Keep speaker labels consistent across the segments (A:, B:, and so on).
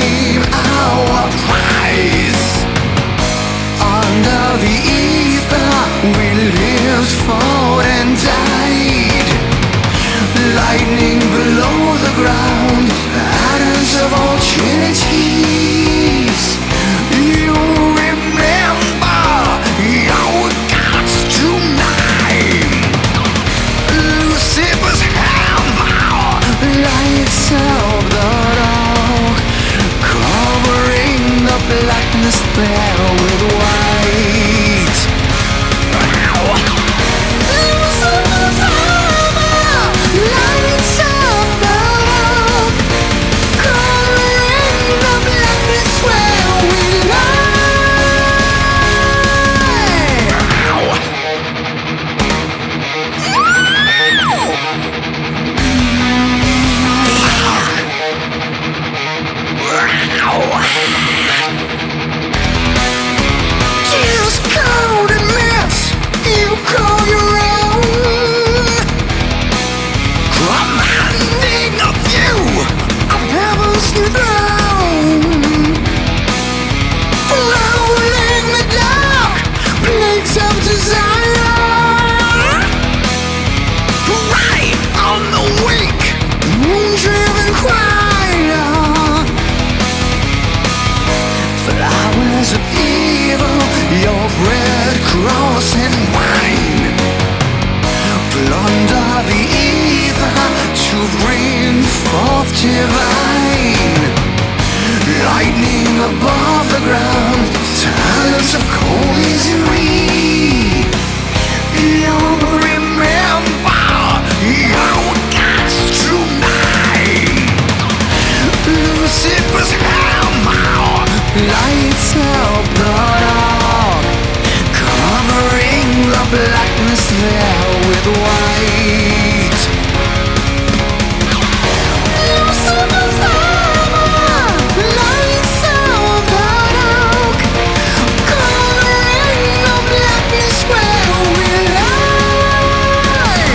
A: claim our prize. Under the ether we lived, fought and died. Lightning below the ground, atoms of all trinities. You remember your gods tonight. Lucifer's hammer lights up the dark, covering the blackness there with white. Lucifer's hammer lights up the dark, covering the blackness where we lie. Tears cold and mess you call your own, commanding a view of heaven's throne, flowing the dark plagues of desire, prey on the weak, moon-driven choir. Flowers of evil, your bread, cross and wine, plunder the ether to bring forth divine. Lightning above the ground, talents of cohesion. You remember your gods tonight. Lucifer's hammer lights up the dark, covering the blackness there with white. Lucifer's hammer lights up the dark, covering the blackness where we lie.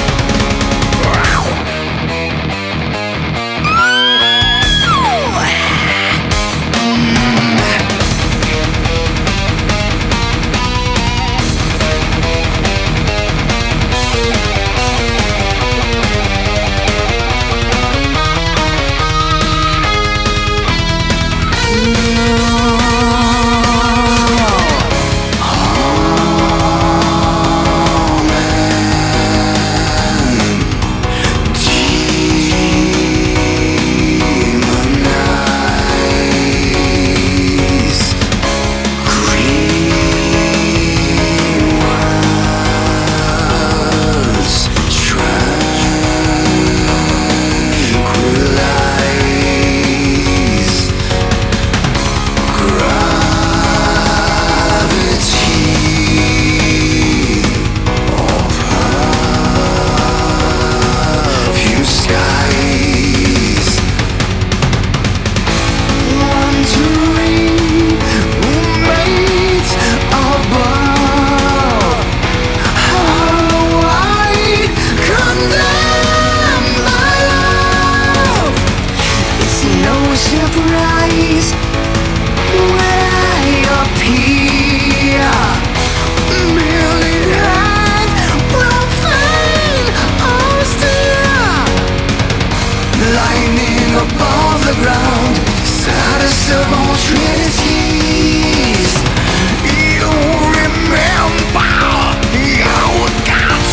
A: Surprise when I appear, merely hide, profane, austere. Lightning above the ground, saddest of all trinities. You remember your gods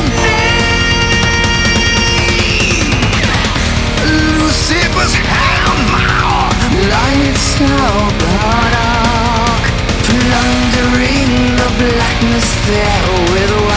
A: tonight. Lucifer's lights out the dark, plundering the blackness there with